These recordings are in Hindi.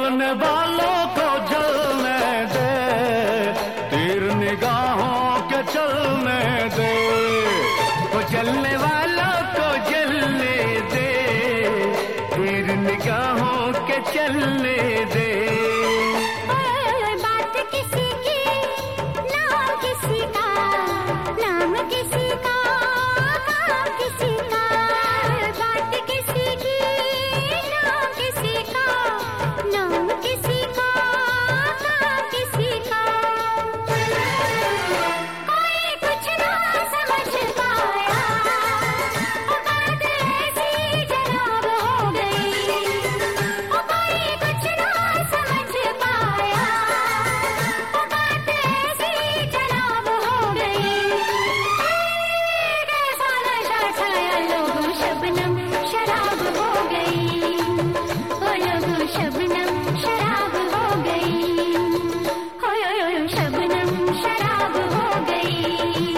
जलने वालों को जलने दे, तीर निगाहों के चलने दे, वो जलने वालों को जलने दे, तीर निगाहों के चलने दे। बात किसी की, नाम किसी का, नाम किसी का, काम किसी का, बात किसी की, नाम किसी का, नाम किसी का, काम किसी का। कोई कुछ ना समझ पाया, बात ऐसी जनाब हो गई, कोई कुछ ना समझ पाया, बात ऐसी जनाब हो गई। कैसा नशा छाया, लोगों शबनम शराब हो गई, ओ लोगों शबनम शराब हो गई, हो शबनम शराब हो गई।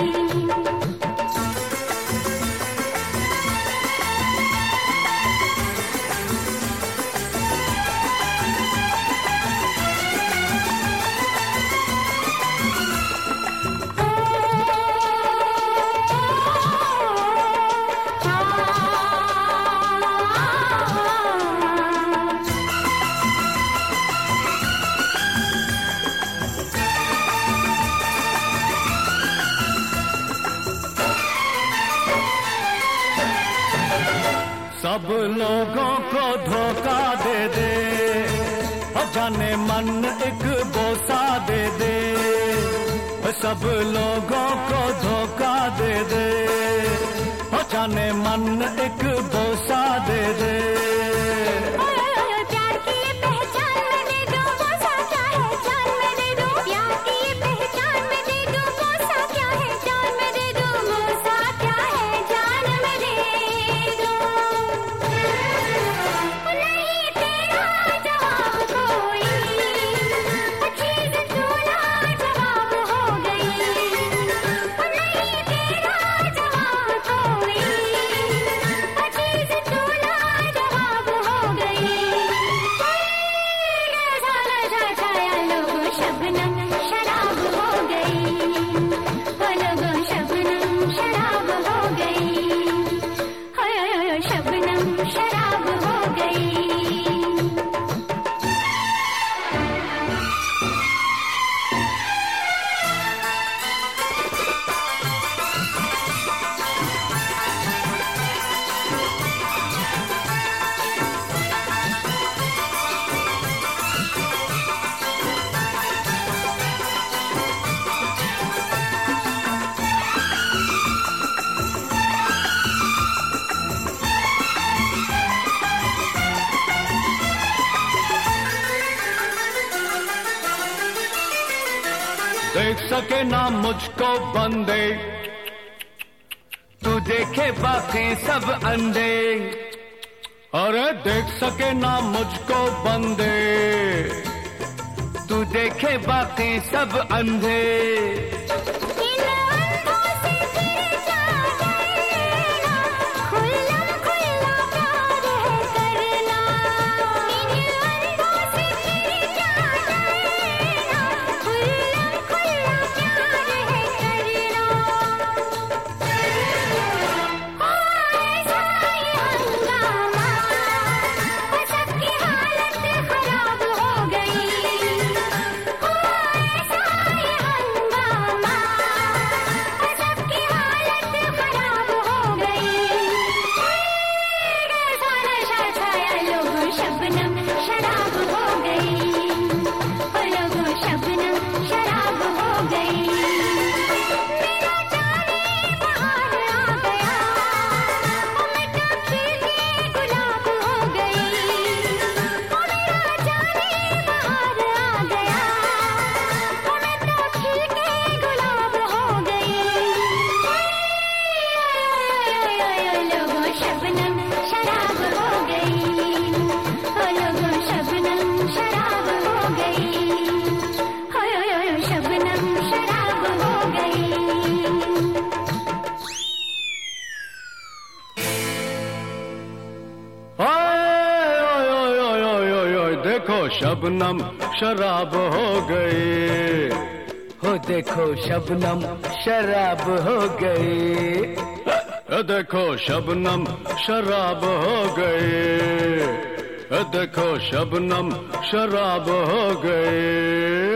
सब लोगों को धोखा दे दे, जाने मन एक बोसा दे दे, सब लोगों को धोखा दे दे, जाने मन एक बोसा दे दे। प्यार की ये पहचान मैं दे दूं, बोसा क्या है जान मैं दे दूं, प्यार की ये पहचान मैं दे दूं, बोसा क्या है जान मैं दे दूं, बोसा क्या है जान मैं दे दूं। नहीं तेरा जवाब कोई, चीज तू लाजवाब हो गई, नहीं तेरा जवाब कोई, चीज तू लाजवाब हो गई। कैसा नशा छाया, लोगों शबनम शराब हो गई, ओ लोगों शबनम शराब हो गई, हो शबनम शराब हो गई। देख सके ना मुझको बंदे, तू देखे बाकी सब अंधे, अरे देख सके ना मुझको बंदे, तू देखे बाकी सब अंधे। इन अंधों से फिर क्या डरना, खुल्लम खुल्ला प्यार है करना, इन अंधों से फिर क्या डरना, खुल्लम खुल्ला प्यार है करना। हो ऐसा ये हंगामा, सबकी हालत खराब हो गई, हो ऐसा ये हंगामा, शबनम शराब हो गई, हो देखो शबनम शराब हो गई, देखो शबनम शराब हो गई, देखो शबनम शराब हो गई।